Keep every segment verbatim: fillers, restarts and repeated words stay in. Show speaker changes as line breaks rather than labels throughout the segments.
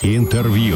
Интервью.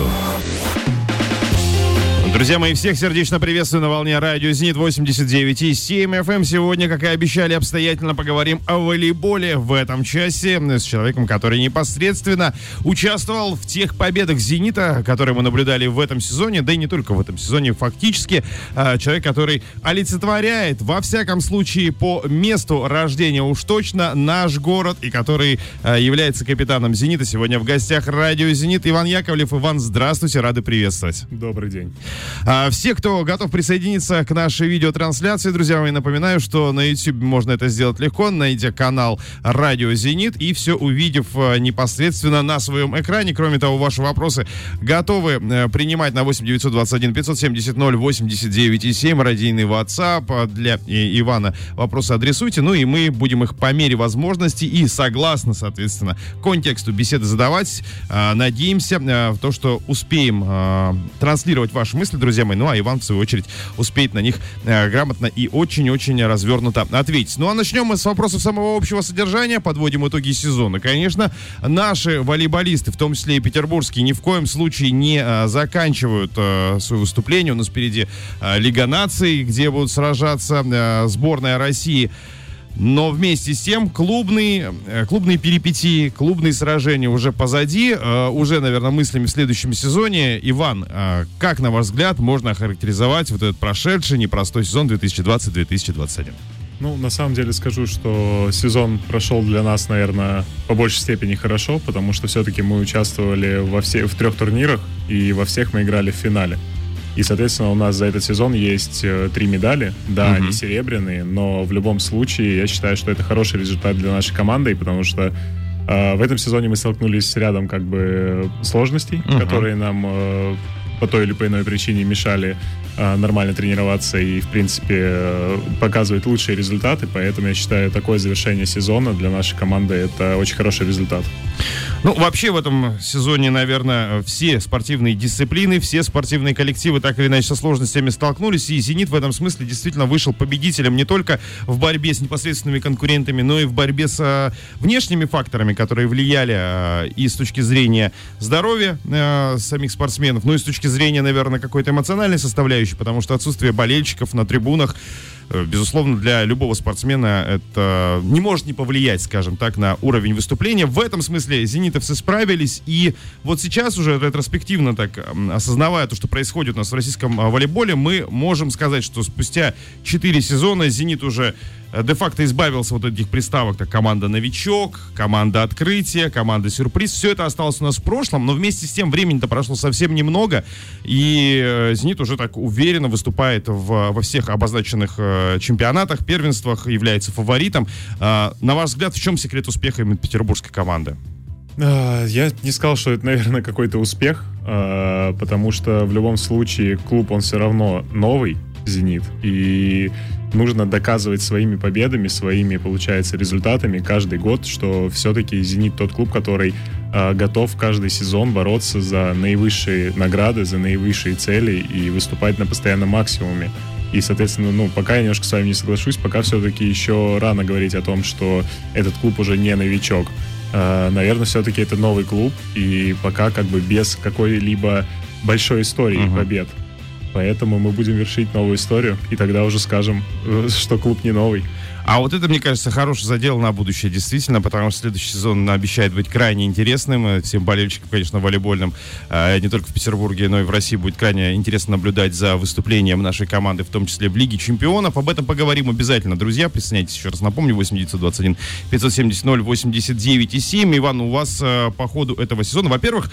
Друзья мои, всех сердечно приветствую на волне радио «Зенит» восемьдесят девять и семь эф эм. Сегодня, как и обещали, обстоятельно поговорим о волейболе в этом часе с человеком, который непосредственно участвовал в тех победах «Зенита», которые мы наблюдали в этом сезоне, да и не только в этом сезоне, фактически. Человек, который олицетворяет, во всяком случае, по месту рождения уж точно, наш город, и который является капитаном «Зенита». Сегодня в гостях радио «Зенит» Иван Яковлев. Иван, здравствуйте, рады приветствовать.
Добрый день.
Все, кто готов присоединиться к нашей видеотрансляции, друзья мои, напоминаю, что на YouTube можно это сделать легко, найдя канал «Радио Зенит» и все увидев непосредственно на своем экране. Кроме того, ваши вопросы готовы принимать на восемь девятьсот двадцать один пятьсот семьдесят ноль восемьдесят девять и семь, радийный WhatsApp. Для Ивана вопросы адресуйте, ну и мы будем их по мере возможности и согласно, соответственно, контексту беседы задавать. Надеемся в то, что успеем транслировать ваши мысли, друзья мои, ну а Иван, в свою очередь, успеет на них э, грамотно и очень-очень развернуто ответить. Ну а начнем мы с вопросов самого общего содержания, подводим итоги сезона. Конечно, наши волейболисты, в том числе и петербургские, ни в коем случае не э, заканчивают э, свое выступление. У нас впереди э, Лига наций, где будут сражаться э, сборная России. Но вместе с тем клубные, клубные перипетии, клубные сражения уже позади, э, уже, наверное, мыслями в следующем сезоне. Иван, э, как, на ваш взгляд, можно охарактеризовать вот этот прошедший непростой сезон две тысячи двадцать - две тысячи двадцать один?
Ну, на самом деле скажу, что сезон прошел для нас, наверное, по большей степени хорошо, потому что все-таки мы участвовали во все, в трех турнирах, и во всех мы играли в финале. И, соответственно, у нас за этот сезон есть э, три медали. Да, uh-huh. они серебряные, но в любом случае я считаю, что это хороший результат для нашей команды, потому что э, в этом сезоне мы столкнулись с рядом как бы сложностей, uh-huh. которые нам э, по той или по иной причине мешали э, нормально тренироваться и, в принципе, э, показывать лучшие результаты. Поэтому я считаю, такое завершение сезона для нашей команды — это очень хороший результат.
Ну, вообще в этом сезоне, наверное, все спортивные дисциплины, все спортивные коллективы так или иначе со сложностями столкнулись, и «Зенит» в этом смысле действительно вышел победителем не только в борьбе с непосредственными конкурентами, но и в борьбе с а, внешними факторами, которые влияли а, и с точки зрения здоровья а, самих спортсменов, ну и с точки зрения, наверное, какой-то эмоциональной составляющей, потому что отсутствие болельщиков на трибунах, безусловно, для любого спортсмена это не может не повлиять, скажем так, на уровень выступления. В этом смысле зенитовцы справились, и вот сейчас уже ретроспективно так, осознавая то, что происходит у нас в российском волейболе, мы можем сказать, что спустя четыре сезона «Зенит» уже де-факто избавился вот от этих приставок, так, команда «Новичок», команда «Открытие», команда «Сюрприз». Все это осталось у нас в прошлом, но вместе с тем времени-то прошло совсем немного, и «Зенит» уже так уверенно выступает в, во всех обозначенных э, чемпионатах, первенствах, является фаворитом. Э, на ваш взгляд, в чем секрет успеха именно петербургской команды?
Я не сказал, что это, наверное, какой-то успех, потому что в любом случае клуб, он все равно новый, «Зенит», и нужно доказывать своими победами, своими, получается, результатами каждый год, что все-таки «Зенит» тот клуб, который э, готов каждый сезон бороться за наивысшие награды, за наивысшие цели и выступать на постоянном максимуме. И, соответственно, ну, пока я немножко с вами не соглашусь, пока все-таки еще рано говорить о том, что этот клуб уже не новичок. Э, наверное, все-таки это новый клуб, и пока как бы без какой-либо большой истории uh-huh. побед. Поэтому мы будем вершить новую историю, и тогда уже скажем, что клуб не новый.
А вот это, мне кажется, хороший задел на будущее, действительно, потому что следующий сезон обещает быть крайне интересным. Всем болельщикам, конечно, волейбольным, не только в Петербурге, но и в России будет крайне интересно наблюдать за выступлением нашей команды, в том числе в Лиге чемпионов. Об этом поговорим обязательно, друзья. Присоединяйтесь, еще раз напомню, восемь девятьсот двадцать один пятьсот семьдесят ноль восемьдесят девять и семь. Иван, у вас по ходу этого сезона, во-первых,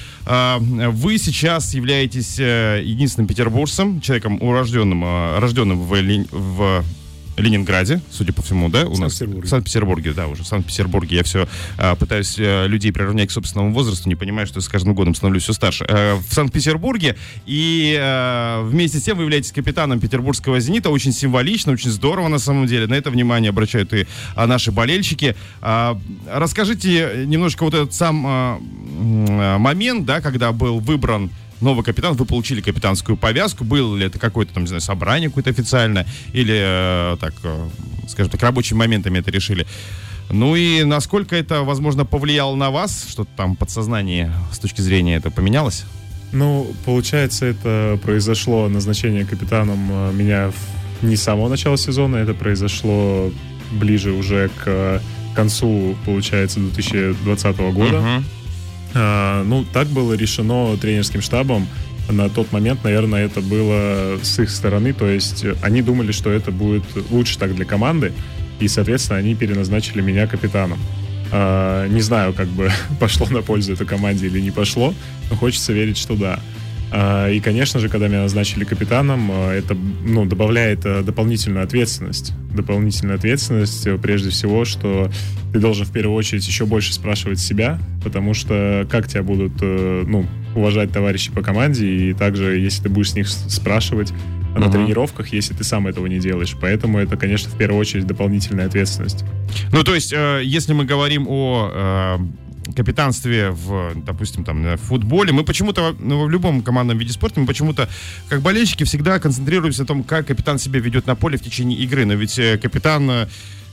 вы сейчас являетесь единственным петербуржцем, человеком урожденным, рожденным в, в Ленинграде, судя по всему, да? У нас в Санкт-Петербурге, да, уже в Санкт-Петербурге. Я все а, пытаюсь а, людей приравнять к собственному возрасту, не понимаю, что с каждым годом становлюсь все старше. А, в Санкт-Петербурге, и а, вместе с тем вы являетесь капитаном петербургского «Зенита». Очень символично, очень здорово на самом деле. На это внимание обращают и а, наши болельщики. А, расскажите немножко вот этот сам а, момент, да, когда был выбран новый капитан, вы получили капитанскую повязку. Было ли это какое-то там, не знаю, собрание какое-то официальное, или, э, так, э, скажем так, рабочими моментами это решили? Ну и насколько это, возможно, повлияло на вас? Что-то там подсознание с точки зрения это поменялось?
Ну, получается, это произошло, назначение капитаном меня не с самого начала сезона, это произошло ближе уже к концу, получается, две тысячи двадцатого года. Uh-huh. А, ну, так было решено тренерским штабом. На тот момент, наверное, это было с их стороны, то есть они думали, что это будет лучше так для команды, и, соответственно, они переназначили меня капитаном. Uh, не знаю, как бы пошло на пользу этой команде или не пошло, но хочется верить, что да. Uh, и, конечно же, когда меня назначили капитаном, uh, это, ну, добавляет uh, дополнительную ответственность. Дополнительную ответственность, uh, прежде всего, что ты должен в первую очередь еще больше спрашивать себя, потому что как тебя будут, uh, ну, уважать товарищи по команде, и также, если ты будешь с них спрашивать на uh-huh. тренировках, если ты сам этого не делаешь. Поэтому это, конечно, в первую очередь дополнительная ответственность.
Ну, то есть, э, если мы говорим о э, капитанстве в, допустим, там, в футболе, мы почему-то, ну, в любом командном виде спорта, мы почему-то, как болельщики, всегда концентрируемся на том, как капитан себя ведет на поле в течение игры. Но ведь э, капитан...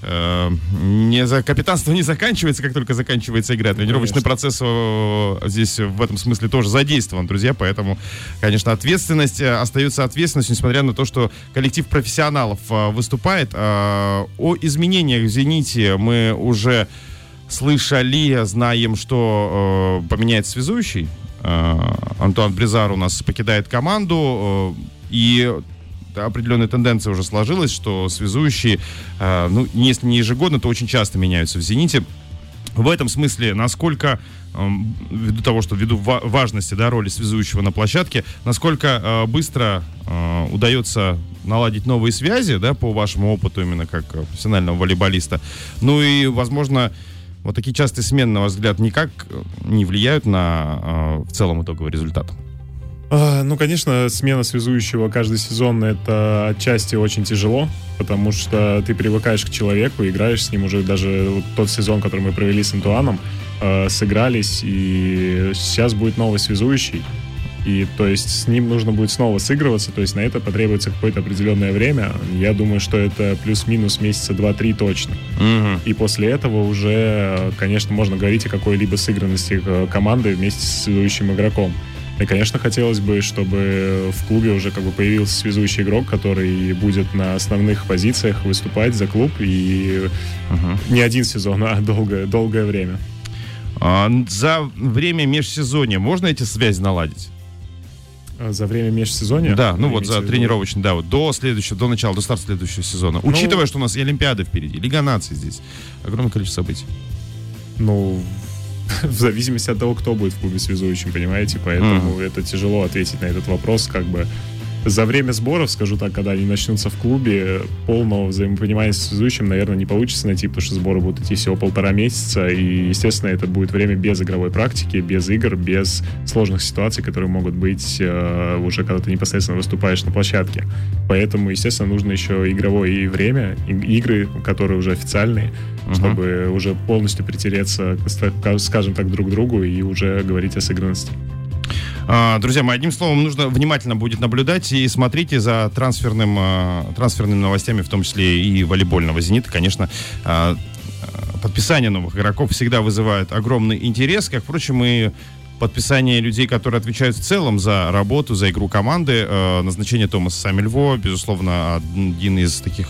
Не за, капитанство не заканчивается, как только заканчивается игра. Тренировочный конечно. Процесс здесь в этом смысле тоже задействован, друзья. Поэтому, конечно, ответственность остается ответственностью, несмотря на то, что коллектив профессионалов выступает. О изменениях в «Зените» мы уже слышали, знаем, что поменяется связующий. Антуан Бризар у нас покидает команду, и определенная тенденция уже сложилась, что связующие, э, ну, если не ежегодно, то очень часто меняются в «Зените». В этом смысле, насколько, э, ввиду того, что ввиду ва- важности, да, роли связующего на площадке, насколько э, быстро э, удается наладить новые связи, да, по вашему опыту именно как профессионального волейболиста. Ну и, возможно, вот такие частые смены, на ваш взгляд, никак не влияют на э, в целом итоговый результат?
Ну, конечно, смена связующего каждый сезон — это отчасти очень тяжело, потому что ты привыкаешь к человеку, играешь с ним уже. Даже вот тот сезон, который мы провели с Антуаном, э, сыгрались, и сейчас будет новый связующий. И то есть с ним нужно будет снова сыгрываться, то есть на это потребуется какое-то определенное время. Я думаю, что это плюс-минус месяца два-три точно. Mm-hmm. И после этого уже, конечно, можно говорить о какой-либо сыгранности команды вместе с связующим игроком. И, конечно, хотелось бы, чтобы в клубе уже как бы появился связующий игрок, который будет на основных позициях выступать за клуб, и uh-huh. не один сезон, а долгое, долгое время.
А за время межсезонья можно эти связи наладить?
За время межсезонья?
Да, ну вот за тренировочный, да, вот до следующего, до начала, до старта следующего сезона. Ну, учитывая, что у нас и Олимпиады впереди, Лига наций здесь, огромное количество событий.
Ну... В зависимости от того, кто будет в клубе связующим, понимаете? Поэтому mm. это тяжело ответить на этот вопрос. Как бы за время сборов, скажу так, когда они начнутся в клубе, полного взаимопонимания с связующим, наверное, не получится найти, потому что сборы будут идти всего полтора месяца. И, естественно, это будет время без игровой практики, без игр, без сложных ситуаций, которые могут быть э, уже когда ты непосредственно выступаешь на площадке. Поэтому, естественно, нужно еще игровое время, и, игры, которые уже официальные, uh-huh. чтобы уже полностью притереться, скажем так, друг к другу и уже говорить о сыгранности.
Друзья мои, одним словом, нужно внимательно будет наблюдать и смотрите за трансферным, трансферными новостями, в том числе и волейбольного «Зенита». Конечно, подписание новых игроков всегда вызывает огромный интерес, как, впрочем, и подписание людей, которые отвечают в целом за работу, за игру команды. Назначение Томаса Самильво, безусловно, один из таких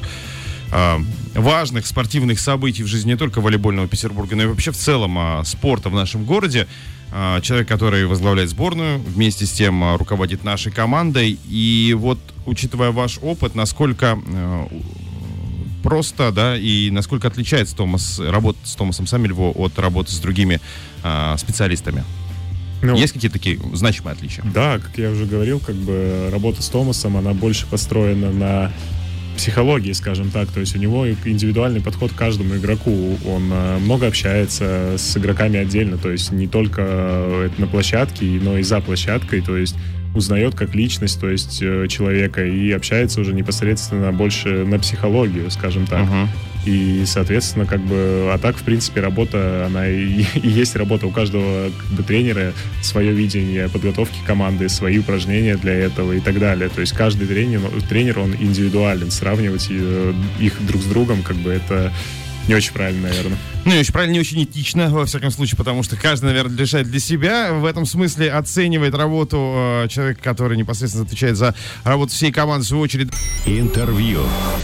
важных спортивных событий в жизни не только волейбольного Петербурга, но и вообще в целом спорта в нашем городе. Человек, который возглавляет сборную, вместе с тем руководит нашей командой. И вот, учитывая ваш опыт, насколько э, просто, да, и насколько отличается Томас, работа с Томасом Самильво от работы с другими э, специалистами? Ну, есть какие-то такие значимые отличия?
Да, как я уже говорил, как бы работа с Томасом, она больше построена на психологии, скажем так, то есть у него индивидуальный подход к каждому игроку, он много общается с игроками отдельно, то есть не только на площадке, но и за площадкой, то есть узнает как личность, то есть человека, и общается уже непосредственно больше на психологию, скажем так. Uh-huh. И, соответственно, как бы, а так, в принципе, работа, она и, и есть работа у каждого как бы, тренера, свое видение подготовки команды, свои упражнения для этого и так далее. То есть каждый тренер, тренер он индивидуален, сравнивать их друг с другом, как бы, это Не очень правильно, наверное.
Ну, не очень правильно, не очень этично, во всяком случае, потому что каждый, наверное, решает для себя. В этом смысле оценивает работу э, человека, который непосредственно отвечает за работу всей команды, в свою очередь.
Интервью.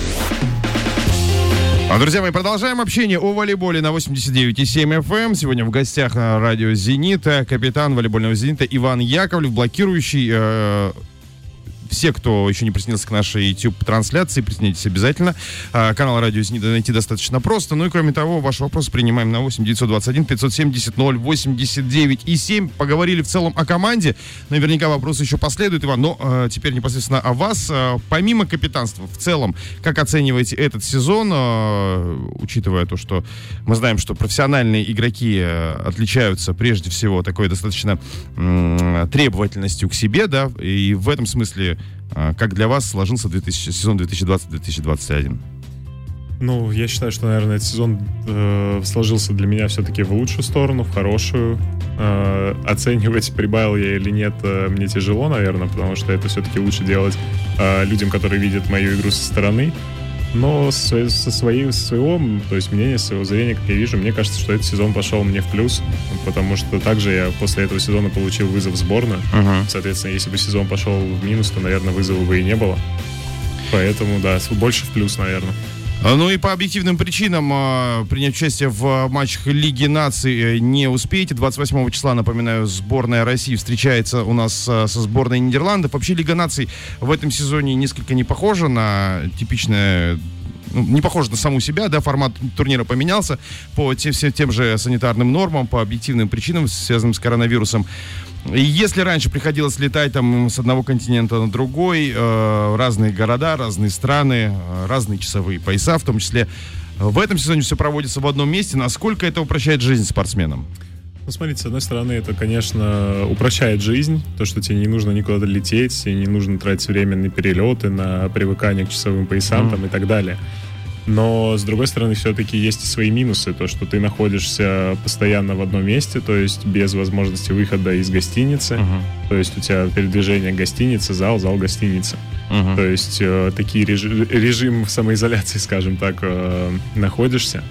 А, друзья мои, продолжаем общение о волейболе на восемьдесят девять и семь эф эм. Сегодня в гостях радио «Зенита» капитан волейбольного «Зенита» Иван Яковлев, блокирующий. Э, Все, кто еще не присоединился к нашей YouTube-трансляции, присоединяйтесь обязательно. А, канал радио «Зенит» найти достаточно просто. Ну и кроме того, ваши вопросы принимаем на восемь девятьсот двадцать один пятьсот семьдесят ноль восемьдесят девять и семь. Поговорили в целом о команде. Наверняка вопросы еще последуют, Иван. Но а, теперь непосредственно о вас. А, помимо капитанства, в целом, как оцениваете этот сезон, а, учитывая то, что мы знаем, что профессиональные игроки а, отличаются прежде всего такой достаточно м- требовательностью к себе, да, и в этом смысле как для вас сложился две тысячи, сезон две тысячи двадцать - две тысячи двадцать один?
Ну, я считаю, что, наверное, этот сезон э, сложился для меня все-таки в лучшую сторону, в хорошую. Э, оценивать, прибавил я или нет, э, мне тяжело, наверное, потому что это все-таки лучше делать э, людям, которые видят мою игру со стороны. Но со, со, своей, со своего, то есть мнения, своего зрения, как я вижу, мне кажется, что этот сезон пошел мне в плюс, потому что также я после этого сезона получил вызов в сборную. Uh-huh. Соответственно, если бы сезон пошел в минус, то, наверное, вызова бы и не было. Поэтому, да, больше в плюс, наверное.
Ну и по объективным причинам э, принять участие в матчах Лиги наций не успеете. двадцать восьмого числа, напоминаю, сборная России встречается у нас э, со сборной Нидерландов. Вообще Лига наций в этом сезоне несколько не похожа на типичное... Ну, не похоже на саму себя, да, формат турнира поменялся по тем, тем же санитарным нормам, по объективным причинам, связанным с коронавирусом. И если раньше приходилось летать там с одного континента на другой, э, разные города, разные страны, э, разные часовые пояса, в том числе, в этом сезоне все проводится в одном месте. Насколько это упрощает жизнь спортсменам?
Ну, смотрите, с одной стороны, это, конечно, упрощает жизнь, то, что тебе не нужно никуда лететь, тебе не нужно тратить время на перелеты, на привыкание к часовым поясам mm. там, и так далее. Но, с другой стороны, все-таки есть и свои минусы, то, что ты находишься постоянно в одном месте, то есть без возможности выхода из гостиницы, uh-huh. то есть у тебя передвижение гостиницы, зал, зал, гостиница. Uh-huh. То есть э, такие режи- режим самоизоляции, скажем так, э, находишься.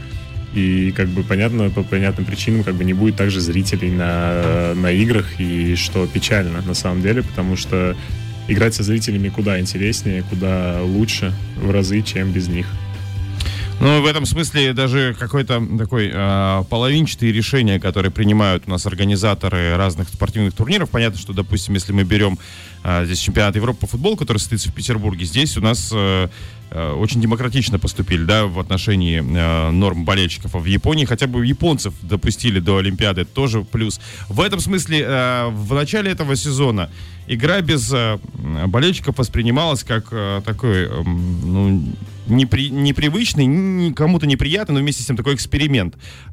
И, как бы, понятно, по понятным причинам, как бы, не будет также зрителей на, на играх, и что печально, на самом деле, потому что играть со зрителями куда интереснее, куда лучше в разы, чем без них.
Ну, в этом смысле даже какое-то такое э, половинчатые решения, которые принимают у нас организаторы разных спортивных турниров. Понятно, что, допустим, если мы берем э, здесь чемпионат Европы по футболу, который состоится в Петербурге, здесь у нас э, э, очень демократично поступили, да, в отношении э, норм болельщиков. А в Японии хотя бы японцев допустили до Олимпиады, это тоже плюс. В этом смысле э, в начале этого сезона игра без э, болельщиков воспринималась как э, такой, э, ну, непри, непривычный, ни, кому-то неприятный, но вместе с тем такой эксперимент.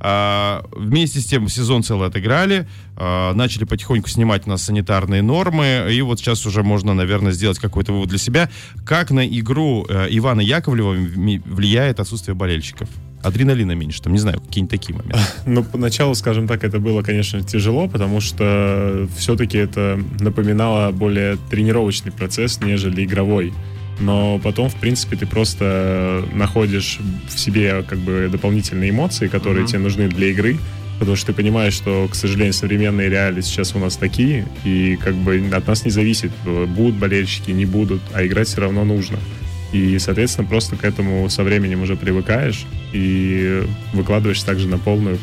А, вместе с тем сезон целый отыграли, а, начали потихоньку снимать у нас санитарные нормы, и вот сейчас уже можно, наверное, сделать какой-то вывод для себя, как на игру э, Ивана Яковлева влияет отсутствие болельщиков. Адреналина меньше, там, не знаю, какие-нибудь такие моменты.
Ну, поначалу, скажем так, это было, конечно, тяжело, потому что все-таки это напоминало более тренировочный процесс, нежели игровой. Но потом, в принципе, ты просто находишь в себе, как бы, дополнительные эмоции, которые mm-hmm. тебе нужны для игры, потому что ты понимаешь, что, к сожалению, современные реалии сейчас у нас такие, и, как бы, от нас не зависит, будут болельщики, не будут, а играть все равно нужно. И, соответственно, просто к этому со временем уже привыкаешь и выкладываешься также на полную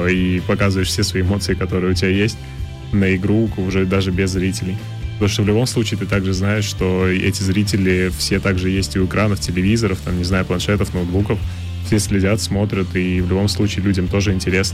и показываешь все свои эмоции, которые у тебя есть, на игру уже даже без зрителей. Потому что в любом случае ты также знаешь, что эти зрители все также есть и у экранов, телевизоров, там, не знаю, планшетов, ноутбуков. Все следят, смотрят, и в любом случае людям тоже интересно.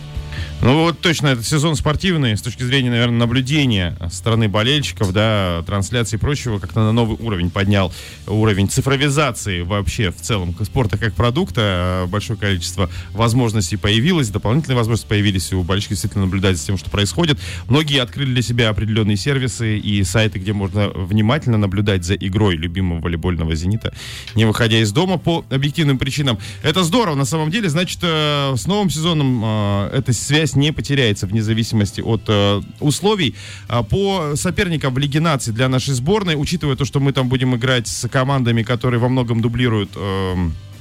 Ну вот точно, этот сезон спортивный с точки зрения, наверное, наблюдения со стороны болельщиков, да, трансляции и прочего, как-то на новый уровень поднял уровень цифровизации вообще в целом спорта как продукта. Большое количество возможностей появилось, дополнительные возможности появились у болельщиков действительно наблюдать за тем, что происходит. Многие открыли для себя определенные сервисы и сайты, где можно внимательно наблюдать за игрой любимого волейбольного «Зенита», не выходя из дома по объективным причинам. Это здорово, на самом деле. Значит, с новым сезоном эта связь не потеряется вне зависимости от э, условий. А по соперникам в Лиге наций для нашей сборной, учитывая то, что мы там будем играть с командами, которые во многом дублируют э,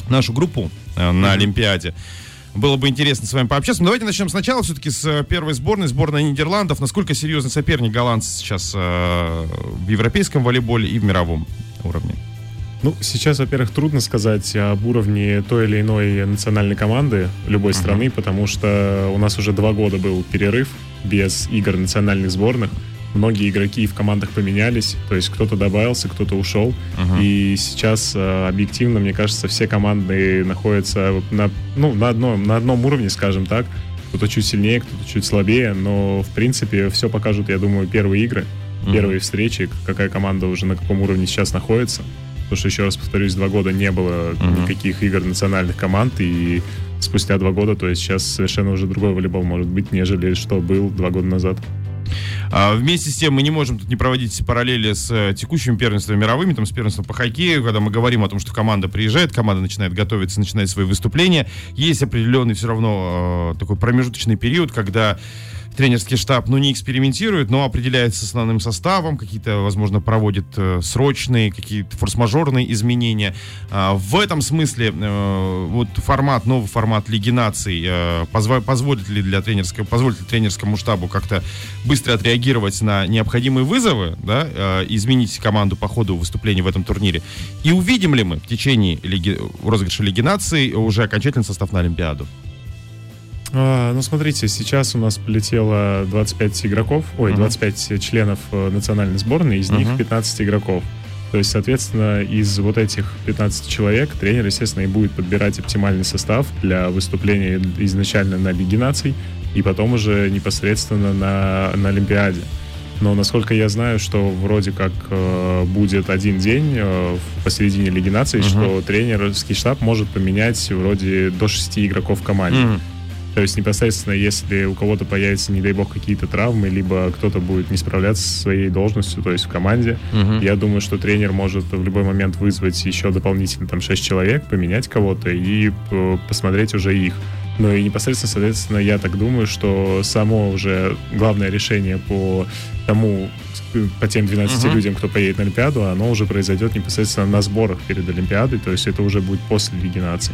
нашу группу э, на Олимпиаде. Было бы интересно с вами пообщаться. Но давайте начнем сначала все-таки с первой сборной, сборной Нидерландов. Насколько серьезный соперник голландцы сейчас э, в европейском волейболе и в мировом уровне?
Ну, сейчас, во-первых, трудно сказать об уровне той или иной национальной команды любой uh-huh. страны, потому что у нас уже два года был перерыв без игр национальных сборных. Многие игроки в командах поменялись, то есть кто-то добавился, кто-то ушел. Uh-huh. И сейчас, объективно, мне кажется, все команды находятся на, ну, на, одном, на одном уровне, скажем так. Кто-то чуть сильнее, кто-то чуть слабее, но, в принципе, все покажут, я думаю, первые игры, uh-huh. первые встречи, какая команда уже на каком уровне сейчас находится. Потому что, еще раз повторюсь, два года не было uh-huh. никаких игр национальных команд, и спустя два года, то есть сейчас совершенно уже другой волейбол может быть, нежели что был два года назад.
А вместе с тем мы не можем тут не проводить параллели с текущими первенствами мировыми, там, с первенством по хоккею, когда мы говорим о том, что команда приезжает, команда начинает готовиться, начинает свои выступления. Есть определенный все равно э, такой промежуточный период, когда тренерский штаб, ну, не экспериментирует, но определяется с основным составом, какие-то, возможно, проводит э, срочные, какие-то форс-мажорные изменения. Э, в этом смысле э, вот формат, новый формат Лиги наций э, позво- позволит ли для тренерского, позволит ли тренерскому штабу как-то быстро отреагировать на необходимые вызовы, да, э, изменить команду по ходу выступления в этом турнире? И увидим ли мы в течение лиги, розыгрыша Лиги наций уже окончательный состав на Олимпиаду?
А, ну, смотрите, сейчас у нас полетело двадцать пять игроков, ой, uh-huh. двадцать пять членов национальной сборной, из uh-huh. них пятнадцать игроков. То есть, соответственно, из вот этих пятнадцати человек тренер, естественно, и будет подбирать оптимальный состав для выступления изначально на Лиге наций и потом уже непосредственно на, на Олимпиаде. Но, насколько я знаю, что вроде как э, будет один день э, посередине Лиги наций, uh-huh. что тренерский штаб может поменять вроде до шести игроков в команде. Uh-huh. То есть непосредственно, если у кого-то появятся, не дай бог, какие-то травмы, либо кто-то будет не справляться со своей должностью, то есть в команде, uh-huh. я думаю, что тренер может в любой момент вызвать еще дополнительно там шесть человек, поменять кого-то и посмотреть уже их. Ну и непосредственно, соответственно, я так думаю, что само уже главное решение по тому, по тем двенадцати uh-huh. людям, кто поедет на Олимпиаду, оно уже произойдет непосредственно на сборах перед Олимпиадой, то есть это уже будет после Лиги наций.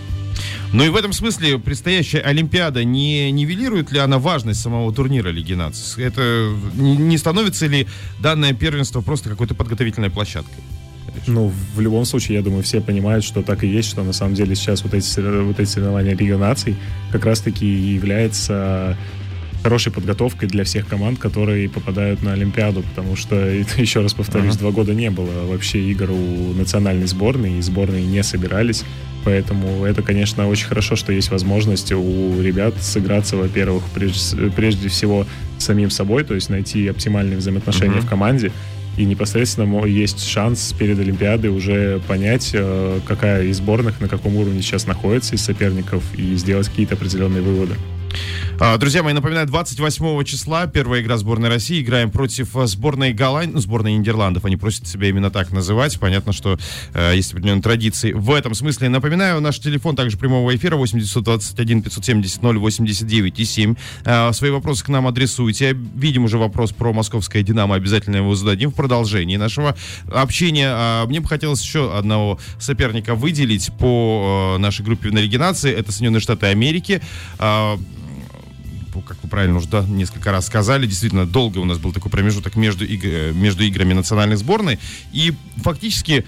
Ну и в этом смысле предстоящая Олимпиада не нивелирует ли она важность самого турнира Лиги наций? Это не становится ли данное первенство просто какой-то подготовительной площадкой?
Ну, в любом случае, я думаю, все понимают, что так и есть, что на самом деле сейчас вот эти, вот эти соревнования Лиги наций как раз-таки является хорошей подготовкой для всех команд, которые попадают на Олимпиаду, потому что, еще раз повторюсь, uh-huh. два года не было вообще игр у национальной сборной, и сборные не собирались. Поэтому это, конечно, очень хорошо, что есть возможность у ребят сыграться, во-первых, прежде, прежде всего самим собой, то есть найти оптимальные взаимоотношения uh-huh. в команде. И непосредственно есть шанс перед Олимпиадой уже понять, какая из сборных на каком уровне сейчас находится из соперников, и сделать какие-то определенные выводы.
Друзья мои, напоминаю, двадцать восьмого числа первая игра сборной России. Играем против сборной Голландии, ну, сборной Нидерландов. Они просят себя именно так называть. Понятно, что э, есть определенные традиции в этом смысле. Напоминаю, наш телефон также прямого эфира восемь девятьсот двадцать один пятьсот семьдесят ноль восемьдесят девять и семь. Э, свои вопросы к нам адресуйте. Видим уже вопрос про московское «Динамо». Обязательно его зададим в продолжении нашего общения. Э, мне бы хотелось еще одного соперника выделить по э, нашей группе на Лиге наций. Это Соединенные Штаты Америки. Э, как вы правильно уже да, несколько раз сказали, действительно долго у нас был такой промежуток между, иг- между играми национальной сборной, и фактически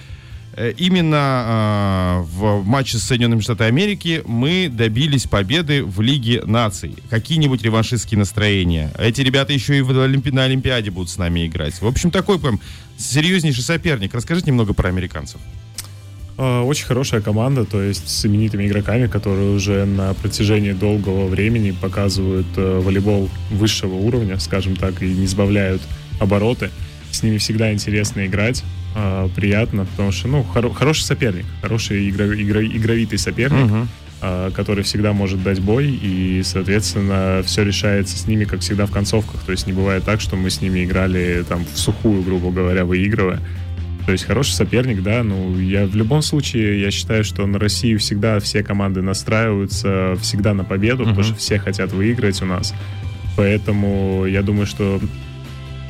именно э, в матче с Соединенными Штатами Америки мы добились победы в Лиге наций. Какие-нибудь реваншистские настроения? Эти ребята еще и в Олимпи- на Олимпиаде будут с нами играть. В общем, такой прям серьезнейший соперник. Расскажите немного про американцев.
Очень хорошая команда, то есть с именитыми игроками, которые уже на протяжении долгого времени показывают волейбол высшего уровня, скажем так, и не сбавляют обороты. С ними всегда интересно играть, приятно, потому что, ну, хоро- хороший соперник, хороший игро- игро- игровитый соперник, uh-huh. который всегда может дать бой, и, соответственно, все решается с ними, как всегда, в концовках. То есть не бывает так, что мы с ними играли там в сухую, грубо говоря, выигрывая. То есть хороший соперник, да, ну, я в любом случае, я считаю, что на Россию всегда все команды настраиваются всегда на победу, uh-huh. потому что все хотят выиграть у нас. Поэтому я думаю, что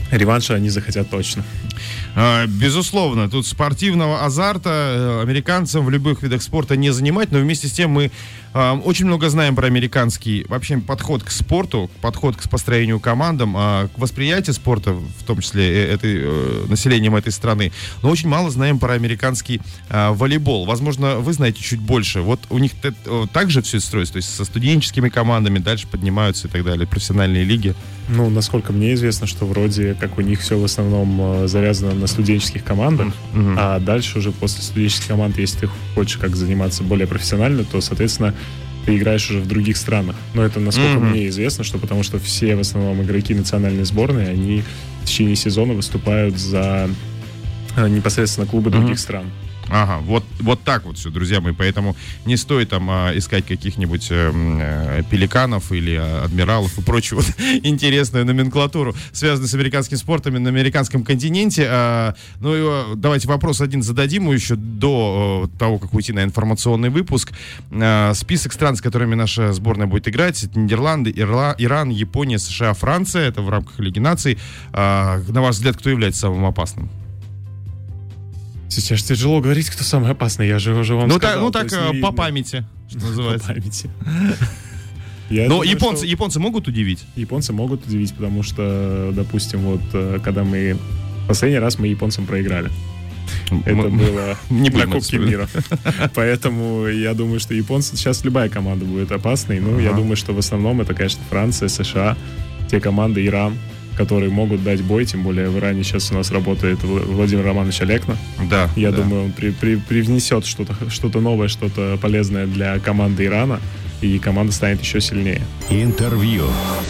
реванша они захотят точно.
Безусловно, тут спортивного азарта американцам в любых видах спорта не занимать, но вместе с тем мы очень много знаем про американский вообще подход к спорту, подход к построению командам, к восприятию спорта, в том числе этой, населением этой страны, но очень мало знаем про американский волейбол. Возможно, вы знаете чуть больше. Вот у них также все строится, то есть со студенческими командами дальше поднимаются и так далее, профессиональные лиги.
Ну, насколько мне известно, что вроде как у них все в основном завязано на студенческих командах, mm-hmm. а дальше уже после студенческих команд, если ты хочешь как заниматься более профессионально, то, соответственно, ты играешь уже в других странах. Но это насколько mm-hmm. мне известно, что потому что все в основном игроки национальной сборной, они в течение сезона выступают за непосредственно клубы mm-hmm. других стран.
Ага, вот, вот так вот все, друзья мои, поэтому не стоит там а, искать каких-нибудь э, пеликанов или а, адмиралов и прочую вот, интересную номенклатуру, связанную с американским спортом на американском континенте. А, ну и давайте вопрос один зададим еще до а, того, как уйти на информационный выпуск. А, список стран, с которыми наша сборная будет играть: это Нидерланды, Ирла, Иран, Япония, США, Франция, это в рамках Лиги наций. А, на ваш взгляд, кто является самым опасным?
Сейчас тяжело говорить, кто самый опасный, я же уже вам
ну,
сказал.
Так, ну так,
есть,
по памяти, что называется.
По памяти.
Но японцы, японцы могут удивить?
Японцы могут удивить, потому что, допустим, вот, когда мы... Последний раз мы японцам проиграли. Это мы, было не на Кубке мира. Поэтому я думаю, что японцы... Сейчас любая команда будет опасной. Ну, ага. я думаю, что в основном это, конечно, Франция, США, те команды, Иран, которые могут дать бой, тем более в Иране сейчас у нас работает Владимир Романович Олекна.
Да.
Я
да.
думаю, он при, при, привнесет что-то, что-то новое, что-то полезное для команды Ирана, и команда станет еще сильнее.
Интервью.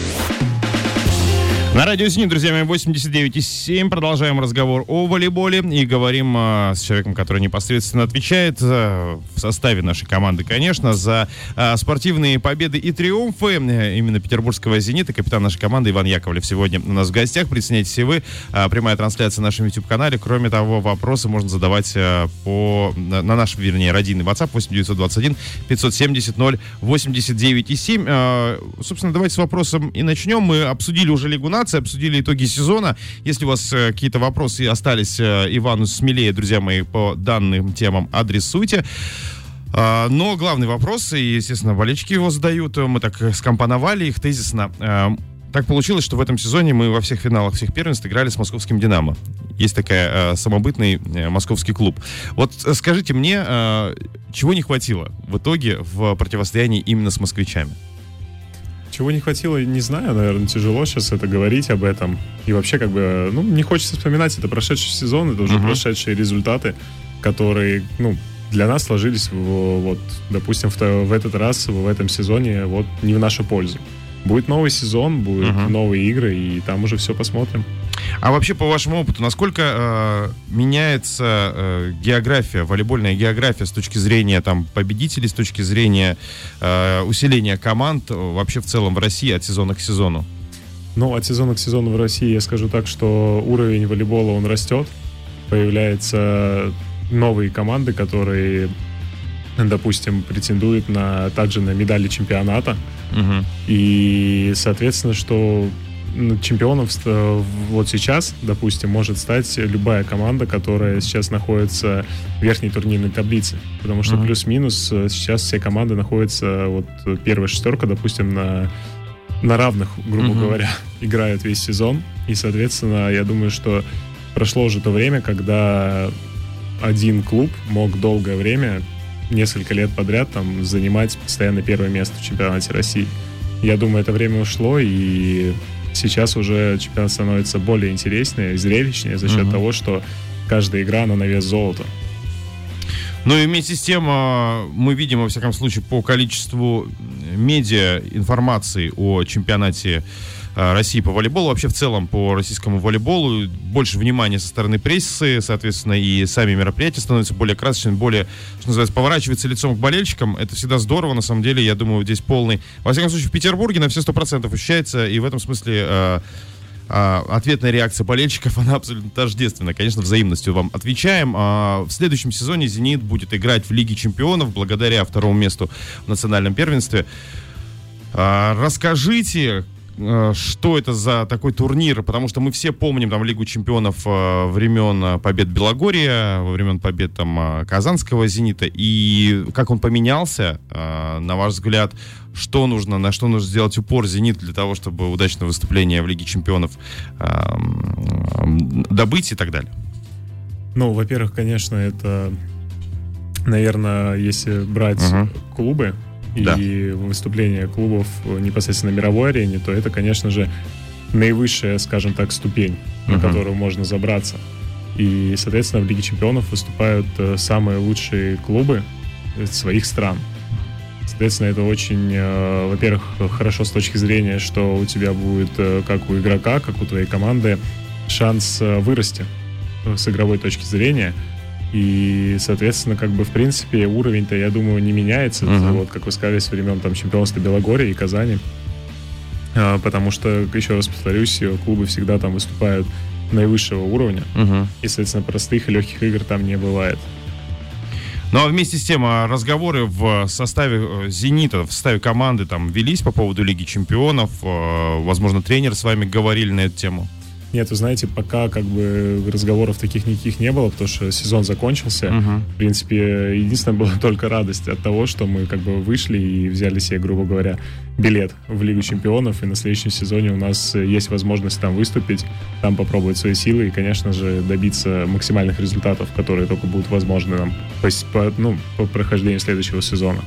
На радио «Зенит», друзья мои, восемьдесят девять и семь. Продолжаем разговор о волейболе и говорим а, с человеком, который непосредственно отвечает а, в составе нашей команды, конечно, за а, спортивные победы и триумфы именно петербургского «Зенита». Капитан нашей команды Иван Яковлев сегодня у нас в гостях. Присоединяйтесь и вы. А, прямая трансляция на нашем YouTube-канале. Кроме того, вопросы можно задавать а, по, на, на наш, вернее, родийный WhatsApp восемь девятьсот двадцать один пятьсот семьдесят ноль восемьдесят девять и семь. А, собственно, давайте с вопросом и начнем. Мы обсудили уже Лигу наций, обсудили итоги сезона. Если у вас э, какие-то вопросы остались э, Ивану, смелее, друзья мои, по данным темам адресуйте. Э, но главный вопрос, и, естественно, болельщики его задают, мы так скомпоновали их тезисно. Э, так получилось, что в этом сезоне мы во всех финалах всех первенств играли с московским «Динамо». Есть такая э, самобытный э, московский клуб. Вот э, скажите мне, э, чего не хватило в итоге в противостоянии именно с москвичами?
Чего не хватило, не знаю, наверное, тяжело сейчас это говорить об этом. И вообще, как бы, ну, не хочется вспоминать, это прошедший сезон, это уже uh-huh. прошедшие результаты, которые, ну, для нас сложились, в, вот, допустим, в, в этот раз, в этом сезоне, вот, не в нашу пользу. Будет новый сезон, будут uh-huh. новые игры, и там уже все посмотрим.
А вообще, по вашему опыту, насколько э, меняется э, география, волейбольная география с точки зрения там, победителей, с точки зрения э, усиления команд вообще в целом в России от сезона к сезону?
Ну, от сезона к сезону в России я скажу так, что уровень волейбола, он растет. Появляются новые команды, которые, допустим, претендуют на, также на медали чемпионата. Угу. И, соответственно, что чемпионом вот сейчас, допустим, может стать любая команда, которая сейчас находится в верхней турнирной таблице. Потому что uh-huh. плюс-минус сейчас все команды находятся, вот первая шестерка, допустим, на, на равных, грубо uh-huh. говоря, играют весь сезон. И, соответственно, я думаю, что прошло уже то время, когда один клуб мог долгое время, несколько лет подряд, там, занимать постоянно первое место в чемпионате России. Я думаю, это время ушло, и сейчас уже чемпионат становится более интереснее, зрелищнее за счет uh-huh. того, что каждая игра, она на вес золота.
Ну и вместе с тем мы видим, во всяком случае, по количеству медиа информации о чемпионате России по волейболу, вообще в целом по российскому волейболу, больше внимания со стороны прессы, соответственно, и сами мероприятия становятся более красочными, более, что называется, поворачиваются лицом к болельщикам. Это всегда здорово, на самом деле, я думаю, здесь полный... Во всяком случае, в Петербурге на все сто процентов ощущается, и в этом смысле... Э, э, ответная реакция болельщиков, она абсолютно тождественна. Конечно, взаимностью вам отвечаем. Э, в следующем сезоне «Зенит» будет играть в Лиге чемпионов благодаря второму месту в национальном первенстве. Э, расскажите... что это за такой турнир, потому что мы все помним там Лигу чемпионов времен побед Белогорья, во времен побед там Казанского «Зенита», и как он поменялся, на ваш взгляд, что нужно, на что нужно сделать упор «Зенит» для того, чтобы удачное выступление в Лиге чемпионов добыть и так далее?
Ну, во-первых, конечно, это, наверное, если брать uh-huh. клубы, и да. выступления клубов непосредственно на мировой арене, то это, конечно же, наивысшая, скажем так, ступень, uh-huh. на которую можно забраться. И, соответственно, в Лиге чемпионов выступают самые лучшие клубы своих стран. Соответственно, это очень, во-первых, хорошо с точки зрения, что у тебя будет, как у игрока, как у твоей команды, шанс вырасти с игровой точки зрения. И, соответственно, как бы, в принципе, уровень-то, я думаю, не меняется. Uh-huh. Вот, как вы сказали, с времен там чемпионства Белогорья и Казани. А, потому что, еще раз повторюсь, клубы всегда там выступают наивысшего уровня. Uh-huh. И, соответственно, простых и легких игр там не бывает.
Ну, а вместе с тем, разговоры в составе «Зенита», в составе команды там велись по поводу Лиги чемпионов. Возможно, тренеры с вами говорили на эту тему.
Нет, вы знаете, пока как бы разговоров таких никаких не было, потому что сезон закончился. Uh-huh. В принципе, единственное была только радость от того, что мы как бы вышли и взяли себе, грубо говоря, билет в Лигу чемпионов, и на следующем сезоне у нас есть возможность там выступить, там попробовать свои силы и, конечно же, добиться максимальных результатов, которые только будут возможны нам по, по, ну, по прохождению следующего сезона.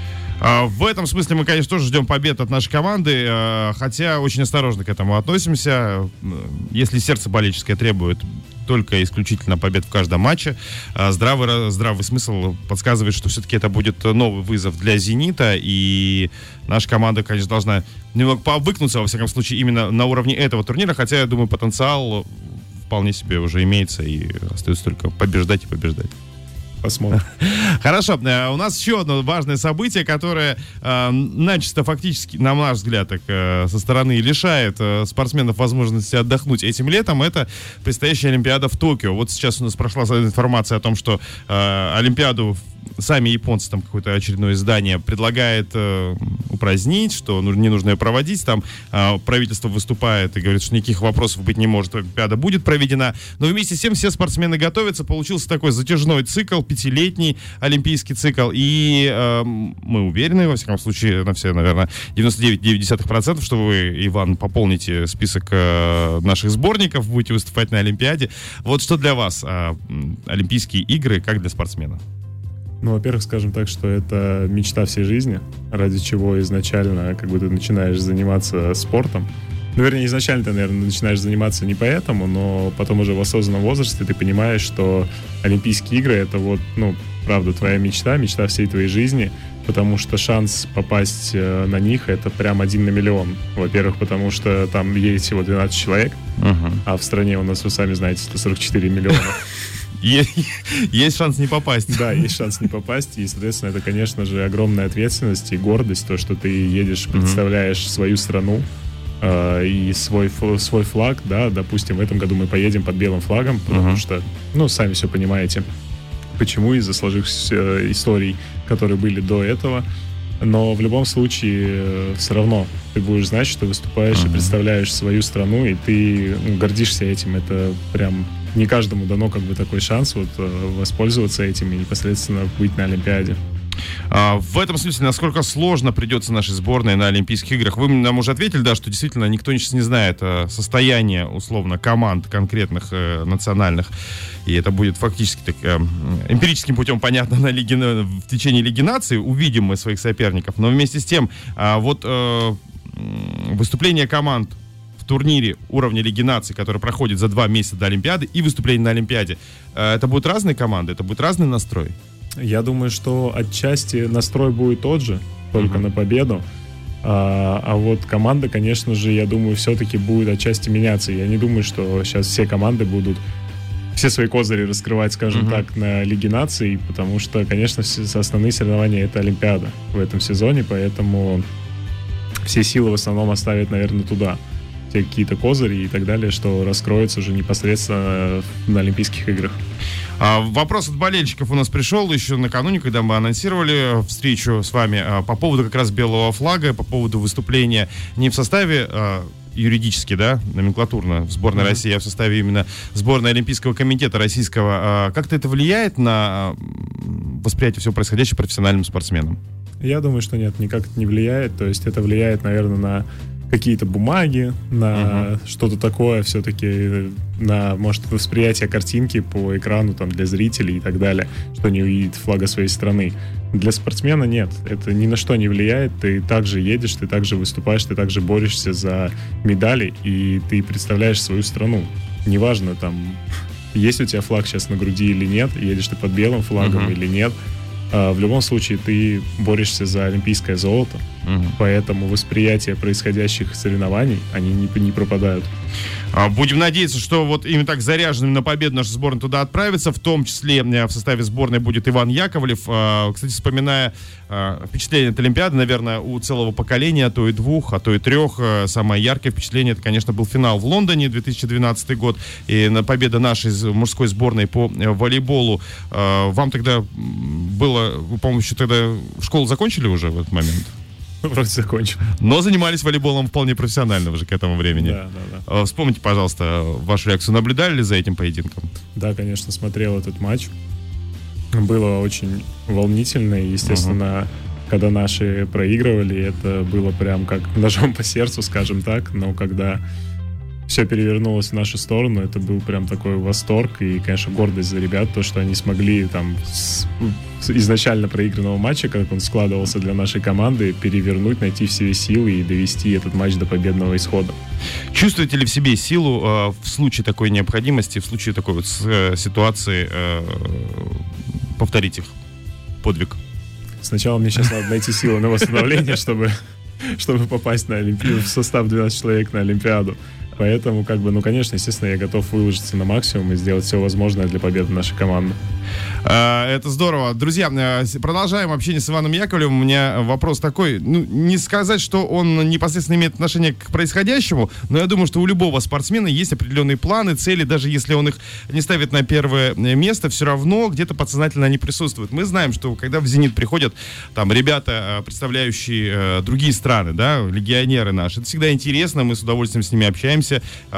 В этом смысле мы, конечно, тоже ждем побед от нашей команды, хотя очень осторожно к этому относимся. Если сердце болельческое требует только исключительно побед в каждом матче, здравый, здравый смысл подсказывает, что все-таки это будет новый вызов для «Зенита», и наша команда, конечно, должна немного повыкнуться, во всяком случае, именно на уровне этого турнира, хотя, я думаю, потенциал вполне себе уже имеется, и остается только побеждать и побеждать.
Посмотрим.
Хорошо. У нас еще одно важное событие, которое э, начисто фактически, на наш взгляд, так, э, со стороны лишает э, спортсменов возможности отдохнуть этим летом. Это предстоящая Олимпиада в Токио. Вот сейчас у нас прошла информация о том, что э, Олимпиаду сами японцы, там какое-то очередное издание предлагает э, упразднить, что не нужно ее проводить. Там э, правительство выступает и говорит, что никаких вопросов быть не может. Олимпиада будет проведена. Но вместе с тем все спортсмены готовятся. Получился такой затяжной цикл, пятилетний олимпийский цикл. И э, мы уверены, во всяком случае, на все, наверное, девяносто девять целых девять десятых процента, что вы, Иван, пополните список э, наших сборников, будете выступать на Олимпиаде. Вот что для вас э, Олимпийские игры, как для спортсмена?
Ну, во-первых, скажем так, что это мечта всей жизни, ради чего изначально как бы ты начинаешь заниматься спортом. Ну, вернее, изначально ты, наверное, начинаешь заниматься не поэтому, но потом уже в осознанном возрасте ты понимаешь, что Олимпийские игры — это вот, ну, правда, твоя мечта, мечта всей твоей жизни, потому что шанс попасть на них — это прям один на миллион. Во-первых, потому что там едет всего двенадцать человек, uh-huh. а в стране у нас, вы сами знаете, сто сорок четыре миллиона.
Есть шанс не попасть.
Да, есть шанс не попасть. И, соответственно, это, конечно же, огромная ответственность и гордость. То, что ты едешь, представляешь mm-hmm. свою страну э, и свой, свой флаг. Да, допустим, в этом году мы поедем под белым флагом, потому mm-hmm. что, ну, сами все понимаете, почему, из-за сложившихся историй, которые были до этого. Но в любом случае э, все равно ты будешь знать, что выступаешь mm-hmm. и представляешь свою страну, и ты ну, гордишься этим. Это прям... Не каждому дано как бы такой шанс вот, воспользоваться этим и непосредственно быть на Олимпиаде.
А, в этом смысле, насколько сложно придется нашей сборной на Олимпийских играх? Вы нам уже ответили, да, что действительно никто сейчас не знает состояние, условно, команд конкретных э, национальных. И это будет фактически так, э, эмпирическим путем понятно на лиге, в течение Лиги наций. Увидим мы своих соперников. Но вместе с тем, э, вот э, выступление команд в турнире уровня Лиги наций, который проходит за два месяца до Олимпиады, и выступление на Олимпиаде, это будут разные команды, это будет разный настрой?
Я думаю, что отчасти настрой будет тот же, только uh-huh. на победу. А, а вот команда, конечно же, я думаю, все-таки будет отчасти меняться. Я не думаю, что сейчас все команды будут все свои козыри раскрывать, скажем uh-huh. так, на Лиге наций, потому что, конечно, основные соревнования — это Олимпиада в этом сезоне, поэтому все силы в основном оставят, наверное, туда. Те какие-то козыри и так далее, что раскроются уже непосредственно на Олимпийских играх.
А, вопрос от болельщиков у нас пришел еще накануне, когда мы анонсировали встречу с вами а, по поводу как раз белого флага, по поводу выступления не в составе а, юридически, да, номенклатурно в сборной mm-hmm. России, а в составе именно сборной Олимпийского комитета российского. А, как-то это влияет на восприятие всего происходящего профессиональным спортсменам? Я думаю, что нет, никак это не влияет. То есть это влияет, наверное, на какие-то бумаги, на uh-huh. что-то такое все-таки, на, может, восприятие картинки по экрану там, для зрителей и так далее, что не увидит флага своей страны. Для спортсмена нет, это ни на что не влияет. Ты также едешь, ты также выступаешь, ты также борешься за медали, и ты представляешь свою страну. Неважно, там, есть у тебя флаг сейчас на груди или нет, едешь ты под белым флагом uh-huh. или нет. В любом случае ты борешься за олимпийское золото, угу. поэтому восприятие происходящих соревнований, они не, не пропадают. Будем надеяться, что вот именно так заряженным на победу наша сборная туда отправится, в том числе в составе сборной будет Иван Яковлев. Кстати, вспоминая впечатление от Олимпиады, наверное, у целого поколения, а то и двух, а то и трех, самое яркое впечатление, это, конечно, был финал в Лондоне, две тысячи двенадцатый год, и победа нашей мужской сборной по волейболу. Вам тогда было, вы, по-моему, еще тогда школу закончили уже в этот момент? Вроде закончил. Но занимались волейболом вполне профессионально уже к этому времени. Да, да, да. Вспомните, пожалуйста, вашу реакцию. Наблюдали ли за этим поединком? Да, конечно, смотрел этот матч. Было очень волнительно. И, естественно, uh-huh. когда наши проигрывали, это было прям как ножом по сердцу, скажем так. Но когда все перевернулось в нашу сторону, это был прям такой восторг и, конечно, гордость за ребят, то, что они смогли там с, с изначально проигранного матча, как он складывался для нашей команды, перевернуть, найти в себе силы и довести этот матч до победного исхода. Чувствуете ли в себе силу э, в случае такой необходимости, в случае такой вот э, ситуации э, повторить их подвиг? Сначала мне сейчас надо найти силы на восстановление, чтобы, чтобы попасть на Олимпиаду, в состав двенадцати человек на Олимпиаду. Поэтому, как бы, ну, конечно, естественно, я готов выложиться на максимум и сделать все возможное для победы нашей команды. Это здорово. Друзья, продолжаем общение с Иваном Яковлевым. У меня вопрос такой. Ну, не сказать, что он непосредственно имеет отношение к происходящему, но я думаю, что у любого спортсмена есть определенные планы, цели. Даже если он их не ставит на первое место, все равно где-то подсознательно они присутствуют. Мы знаем, что когда в «Зенит» приходят там ребята, представляющие другие страны, да, легионеры наши, это всегда интересно, мы с удовольствием с ними общаемся,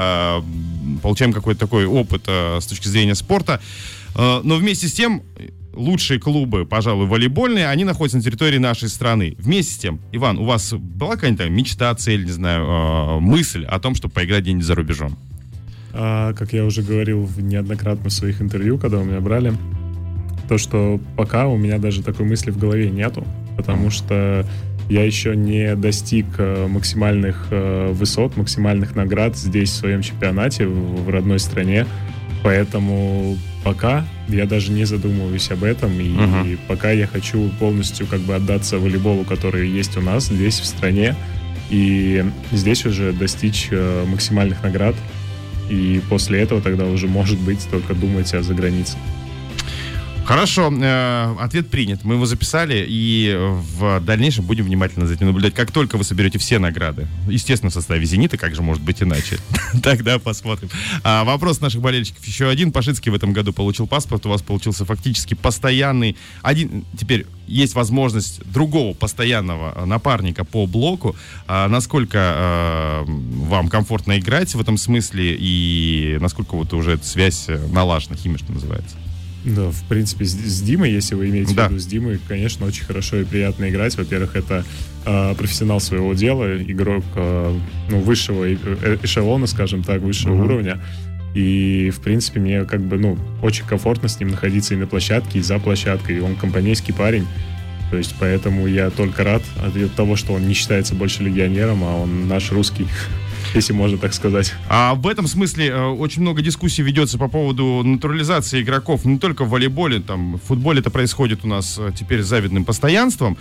получаем какой-то такой опыт с точки зрения спорта. Но вместе с тем, лучшие клубы, пожалуй, волейбольные, они находятся на территории нашей страны. Вместе с тем, Иван, у вас была какая-нибудь мечта, цель, не знаю, мысль о том, чтобы поиграть где-нибудь за рубежом? А, как я уже говорил неоднократно в своих интервью, когда вы меня брали, то, что пока у меня даже такой мысли в голове нету, потому что я еще не достиг максимальных высот, максимальных наград здесь, в своем чемпионате, в родной стране. Поэтому пока я даже не задумываюсь об этом, и, uh-huh. и пока я хочу полностью как бы отдаться волейболу, который есть у нас здесь, в стране, и здесь уже достичь э, максимальных наград, и после этого тогда уже, может быть, только думать о загранице. Хорошо, э, ответ принят. Мы его записали, и в дальнейшем будем внимательно за этим наблюдать. Как только вы соберете все награды, естественно, в составе «Зенита», как же может быть иначе, тогда посмотрим. А, вопрос наших болельщиков еще один. Пашицкий в этом году получил паспорт, у вас получился фактически постоянный. Один, теперь есть возможность другого постоянного напарника по блоку. А, насколько а, вам комфортно играть в этом смысле, и насколько вот уже эта связь налажена, химия, что называется? Да, в принципе, с, с Димой, если вы имеете да. в виду, с Димой, конечно, очень хорошо и приятно играть. Во-первых, это э, профессионал своего дела, игрок э, ну, высшего э, эшелона, скажем так, высшего uh-huh. уровня. И, в принципе, мне как бы, ну, очень комфортно с ним находиться и на площадке, и за площадкой. И он компанейский парень. То есть, поэтому я только рад от того, что он не считается больше легионером, а он наш русский, если можно так сказать. А в этом смысле э, очень много дискуссий ведется по поводу натурализации игроков, не только в волейболе, там, в футболе это происходит у нас э, теперь с завидным постоянством.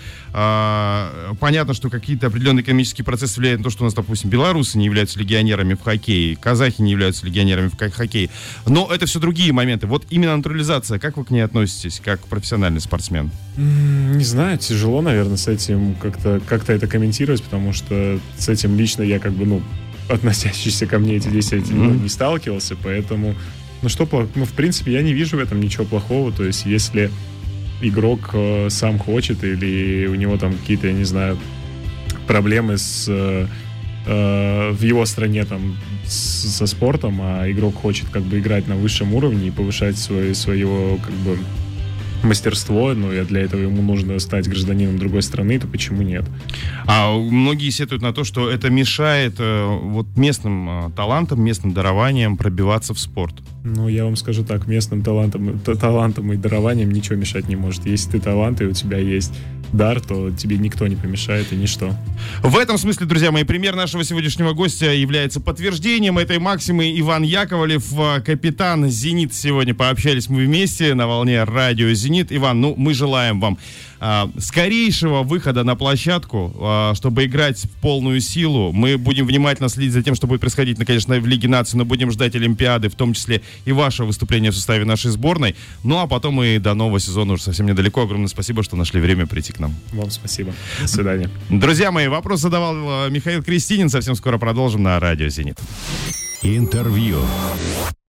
А, понятно, что какие-то определенные экономические процессы влияют на то, что у нас, допустим, белорусы не являются легионерами в хоккее, казахи не являются легионерами в хоккее. Но это все другие моменты. Вот именно натурализация, как вы к ней относитесь, как профессиональный спортсмен? Не знаю, тяжело, наверное, с этим как-то, как-то это комментировать, потому что с этим лично я как бы, ну, относящийся ко мне эти десять mm-hmm. ну, не сталкивался, поэтому
Ну что, ну, в принципе, я не вижу в этом ничего плохого. То есть, если игрок э, сам хочет, или у него там какие-то, я не знаю, проблемы с, э, э, в его стране там с, со спортом, а игрок хочет как бы играть на высшем уровне и повышать свое, свое как бы мастерство, но и для этого ему нужно стать гражданином другой страны, то почему нет?
А многие сетуют на то, что это мешает э, вот местным э, талантам, местным дарованиям пробиваться в спорт.
Ну, я вам скажу так, местным талантам, т- талантам и дарованиям ничего мешать не может. Если ты талант и у тебя есть дар, то тебе никто не помешает и ничто.
В этом смысле, друзья мои, пример нашего сегодняшнего гостя является подтверждением этой максимы. Иван Яковлев, капитан «Зенит». Сегодня пообщались мы вместе на волне радио «Зенит». Иван, ну, мы желаем вам а, скорейшего выхода на площадку, а, чтобы играть в полную силу. Мы будем внимательно следить за тем, что будет происходить, конечно, в Лиге наций, но будем ждать Олимпиады, в том числе и вашего выступления в составе нашей сборной. Ну, а потом и до нового сезона уже совсем недалеко. Огромное спасибо, что нашли время прийти к нам.
Вам спасибо. До свидания.
Друзья мои, вопрос задавал Михаил Крестинин. Совсем скоро продолжим на радио «Зенит».
Интервью.